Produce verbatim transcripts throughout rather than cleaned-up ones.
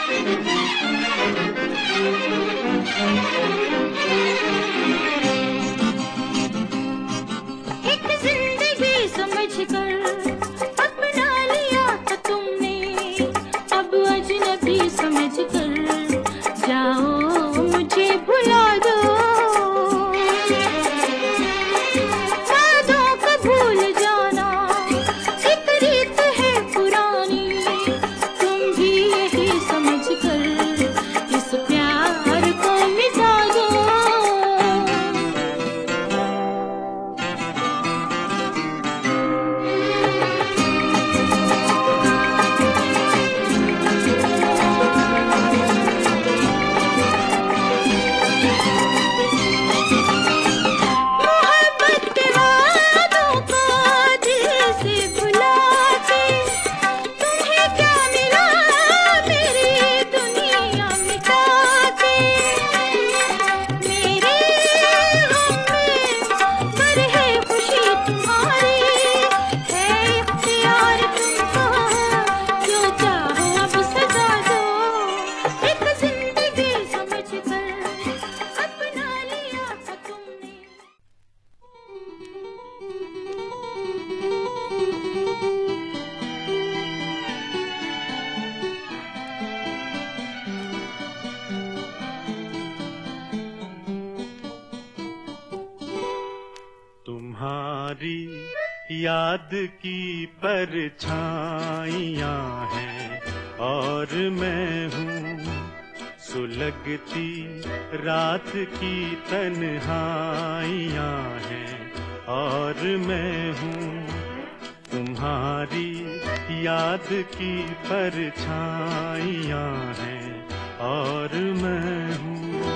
याद की परछाइयाँ हैं और मैं हूँ सुलगती रात की तन्हाइयाँ हैं और मैं हूँ तुम्हारी याद की परछाइयाँ हैं और मैं हूँ।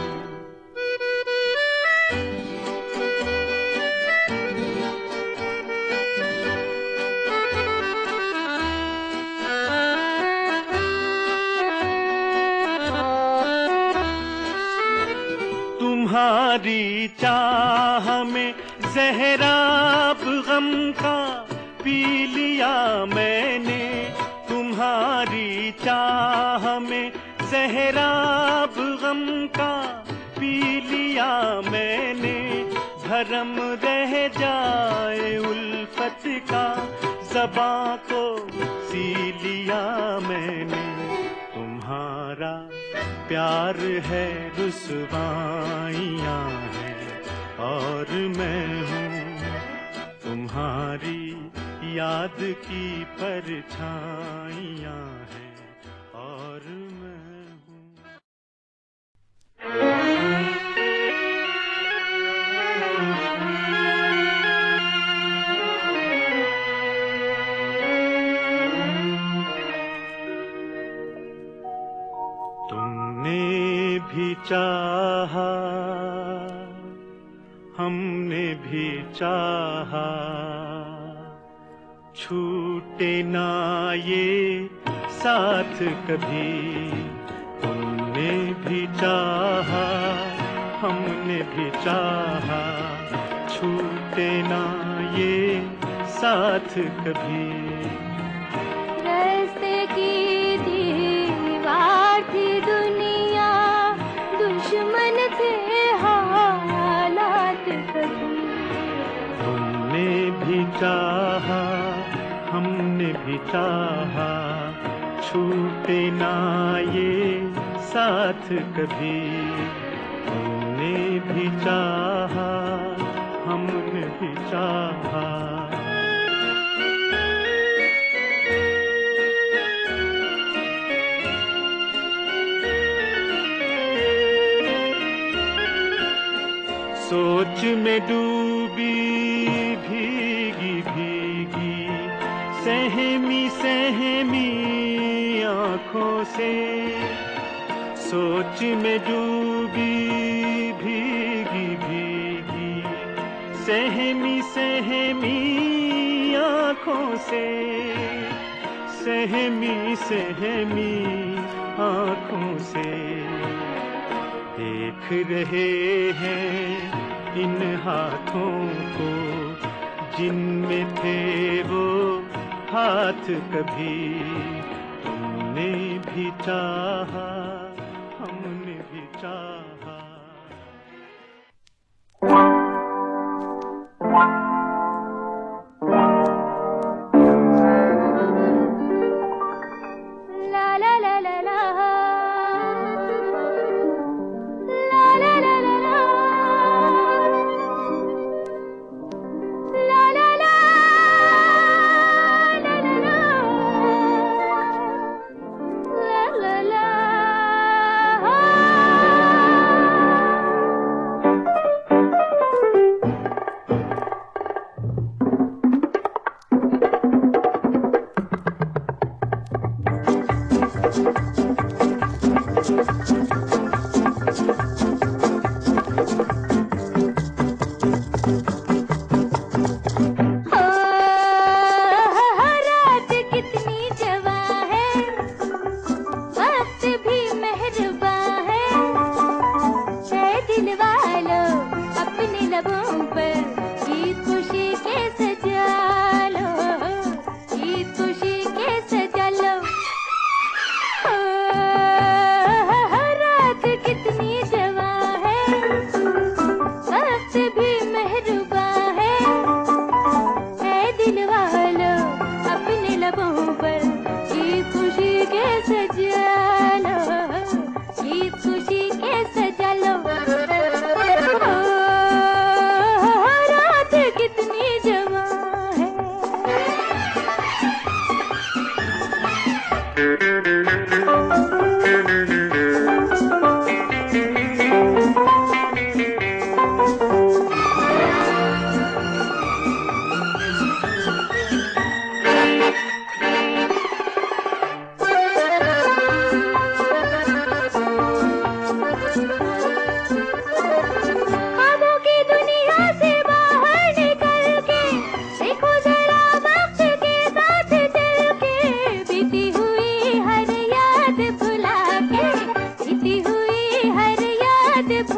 तुम्हारी चाह में ज़हराब गम का पी लिया मैंने, तुम्हारी चाह में ज़हराब गम का पी लिया मैंने। भरम रह जाए उल्फत का ज़बां को सी लिया मैंने। तुम्हारा प्यार है रुसवाइयाँ हैं और मैं हूँ तुम्हारी याद की परछाइयाँ हैं और मैं हूँ। भी चाहा हमने भी चाहा, छूटे ना ये साथ कभी। तुमने भी चाहा हमने भी चाहा, छूटे ना ये साथ कभी। रास्ते की दीवार थी दुनिया, दुश्मन थे हालात कभी। तुमने भी चाहा हमने भी चाहा, छूटे ना ये साथ कभी। तुमने भी चाहा हमने भी चाहा। सोच में डूबी भीगी भीगी सहमी सहमी आँखों से। सोच में डूबी भीगी भीगी सहमी सहमी आँखों से। सहमी सहमी आँखों से देख रहे हैं इन हाथों को, जिनमें थे वो हाथ कभी। तुमने हमने भी चाहा, हमने भी चाहा। ला ला ला ला ला, ला ला ला ला ला, ला ला ला ला ला ला, ला ला ला। रात कितनी जवां है, वक्त भी मेहरबां है। है दिल वालों अपने लबों पर गीत खुशी के सजा लो, गीत खुशी के सजा लो। रात कितनी जवां है, वक्त भी मेहरबां है। है दिल वालों अपने लबों पर गीत खुशी के सजा लो, गीत खुशी के सजा लो। रात कितनी जवां है। ख्वाबों की दुनिया से बाहर निकल के देखो जरा वक्त के साथ चल के। बीती हुई हर याद भुला के, बीती हुई हर याद भुला